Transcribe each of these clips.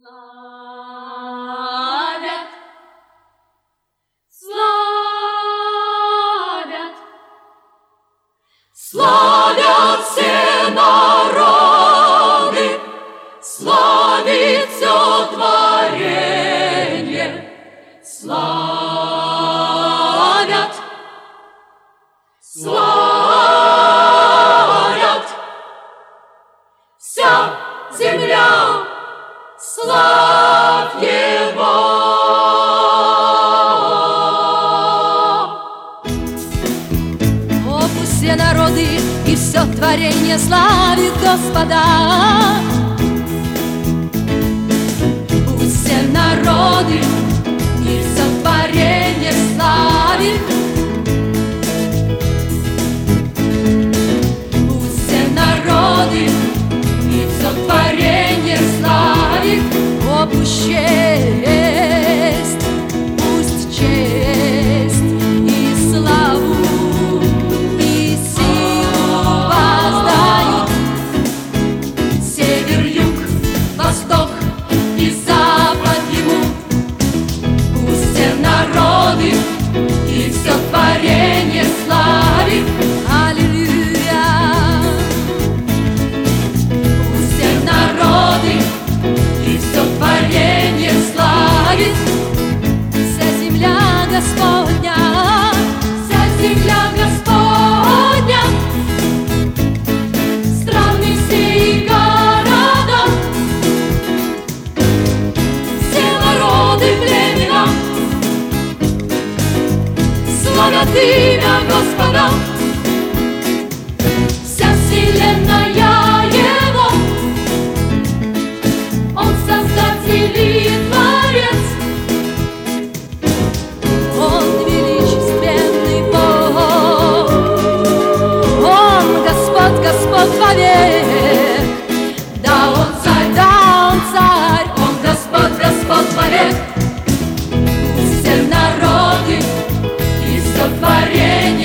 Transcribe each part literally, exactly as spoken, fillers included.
Славят, славят, славят все народы, славит все творенье, славят, славят, вся земля, славь Его. О, пусть все народы и все творение славит Господа. Пусть все народы и все творение славит. Пусть все народы и все творение славит. О, пусть честь, пусть честь и славу и силу воздают север, юг, восток и запад ему. Пусть все народы и все творение славит. Аллилуйя! Пусть все народы и все творение славит. Вся земля Господня, вся земля Господня, страны все и города, все народы племена славят имя Господа. Вся вселенная Его, Он Создатель и Творец, Он величественный Бог, Он Господь, Господь вовек. Да, Он царь, да, Он царь, Он Господь, Господь вовек. Пусть все народы и все творение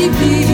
любви.